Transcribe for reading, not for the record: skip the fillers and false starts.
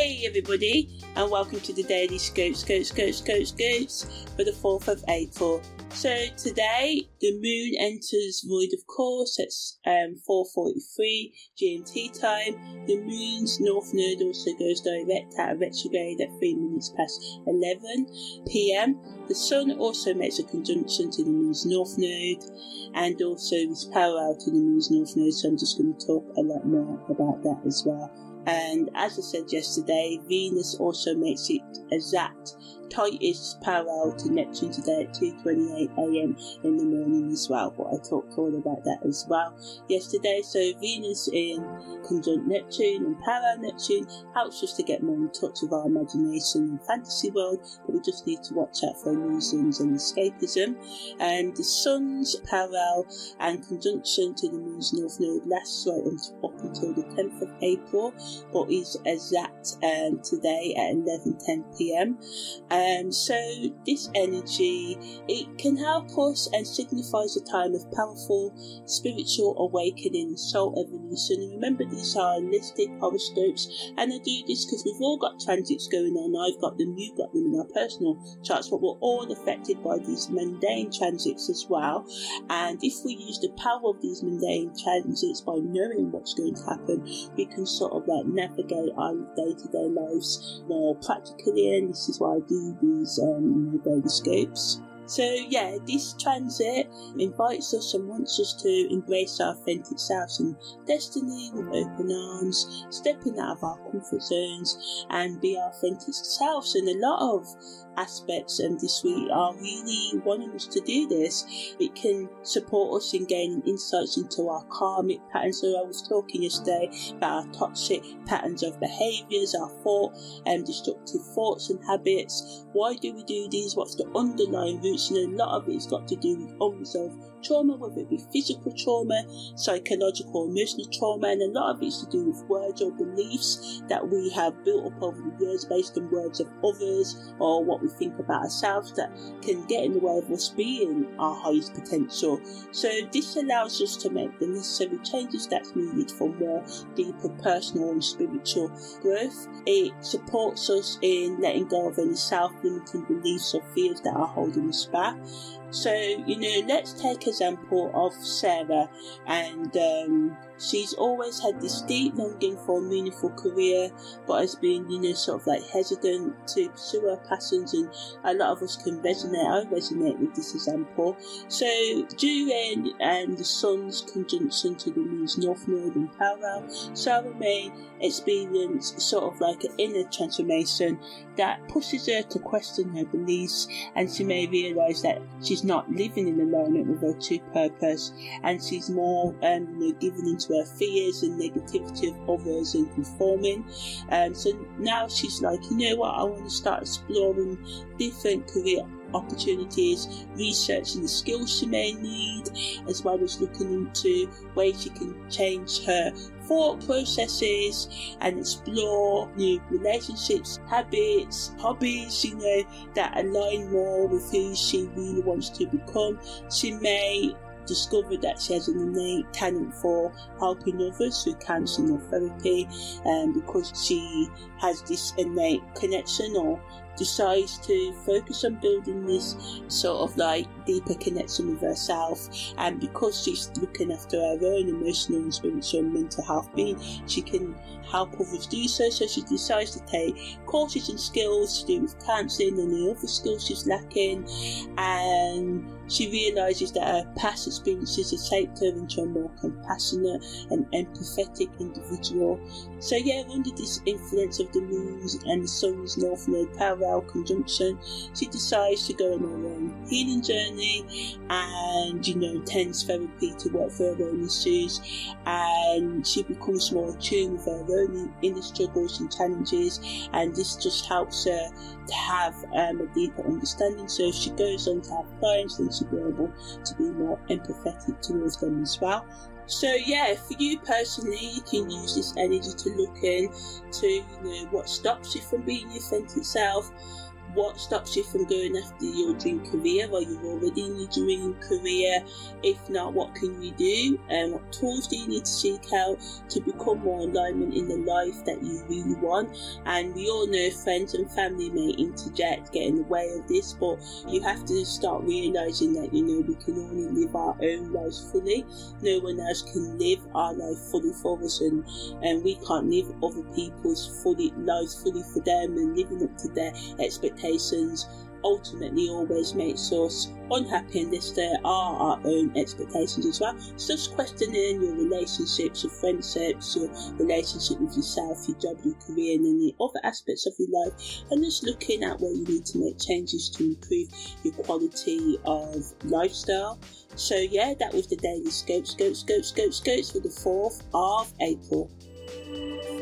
Hey everybody, and welcome to the Daily Scopes for the 4th of April. So today, the moon enters void of course at 4:43 GMT time. The moon's north node also goes direct out of retrograde at 3 minutes past 11 PM. The sun also makes a conjunction to the moon's north node and also is parallel to the moon's north node, so I'm just going to talk a lot more about that as well. And as I said yesterday, Venus also makes it exact tightest parallel to Neptune today at 2:28 AM in the morning as well, but I talked all about that as well yesterday. So Venus in conjunct Neptune and parallel Neptune helps us to get more in touch with our imagination and fantasy world, but we just need to watch out for illusions and escapism. And the sun's parallel and conjunction to the moon's north node lasts right up until the 10th of April, but is exact today at 11:10 PM. So this energy, it can help us and signifies a time of powerful spiritual awakening and soul evolution. And remember, these are holistic horoscopes, and I do this because we've all got transits going on. I've got them, you've got them in our personal charts, but we're all affected by these mundane transits as well. And if we use the power of these mundane transits by knowing what's going to happen, we can sort of like navigate our day-to-day lives more practically, and this is why I do these daily scopes. So yeah, this transit invites us and wants us to embrace our authentic selves and destiny with open arms, stepping out of our comfort zones and be our authentic selves. And a lot of aspects this week are really wanting us to do this. It can support us in gaining insights into our karmic patterns. So I was talking yesterday about our toxic patterns of behaviours, our destructive thoughts and habits. Why do we do these? What's the underlying roots? And a lot of it's got to do with unresolved trauma, whether it be physical trauma, psychological, emotional trauma, and a lot of it's to do with words or beliefs that we have built up over the years based on words of others or what we think about ourselves that can get in the way of us being our highest potential. So this allows us to make the necessary changes that's needed for more deeper personal and spiritual growth. It supports us in letting go of any self-limiting beliefs or fears that are holding us back. So, let's take example of Sarah, and she's always had this deep longing for a meaningful career, but has been, sort of like hesitant to pursue her passions, and a lot of us can resonate. I resonate with this example. So, during the sun's conjunction to the moon's north node and parallel, Sarah may experience sort of like an inner transformation that pushes her to question her beliefs, and she may realise that she's not living in alignment with her true purpose, and she's more given into her fears and negativity of others and conforming. So now she's like, I want to start exploring different career opportunities, researching the skills she may need, as well as looking into ways she can change her thought processes and explore new relationships, habits, hobbies, that align more with who she really wants to become. She may discover that she has an innate talent for helping others through counselling or therapy, because she has this innate connection, or decides to focus on building this sort of like deeper connection with herself, and because she's looking after her own emotional and spiritual and mental health being, she can help others do so. So she decides to take courses and skills to do with counselling and the other skills she's lacking, and she realises that her past experiences have shaped her into a more compassionate and empathetic individual. So yeah, under this influence of the moon's and the sun's north node parallel conjunction, she decides to go on her own healing journey and, attends therapy to work for her own issues, and she becomes more attuned with her own inner struggles and challenges, and this just helps her to have a deeper understanding. So if she goes on to have clients, then she'll be able to be more empathetic towards them as well. So yeah, for you personally, you can use this energy to look into, what stops you from being your authentic self, What stops you from going after your dream career? Are you already in your dream career? If not, what can you do? And what tools do you need to seek out to become more alignment in the life that you really want? And we all know friends and family may interject, get in the way of this, but you have to start realising that, we can only live our own lives fully. No one else can live our life fully for us, and we can't live other people's lives fully for them, and living up to their expectations ultimately always makes us unhappy unless there are our own expectations as well. So just questioning your relationships, your friendships, your relationship with yourself, your job, your career, and any other aspects of your life, and just looking at where you need to make changes to improve your quality of lifestyle. So yeah, that was the Daily Scopes for the 4th of April.